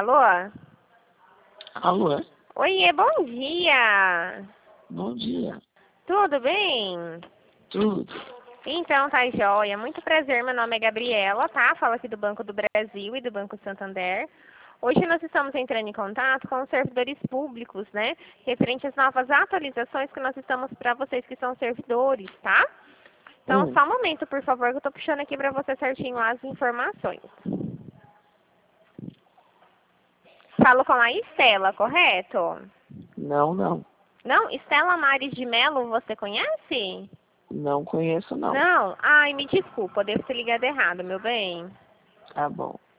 Alô? Alô? Oiê, bom dia. Bom dia. Tudo bem? Tudo. Então, tá joia. Muito prazer, meu nome é Gabriela, tá? Falo aqui do Banco do Brasil e do Banco Santander. Hoje nós estamos entrando em contato com os servidores públicos, né? Referente às novas atualizações que nós estamos para vocês que são servidores, tá? Então, só um momento, por favor, que eu tô puxando aqui para você certinho as informações. Falo com a Estela, correto? Não, não. Não? Estela Mares de Mello, você conhece? Não conheço, não. Não? Ai, me desculpa, eu devo ter ligado errado, meu bem. Tá bom.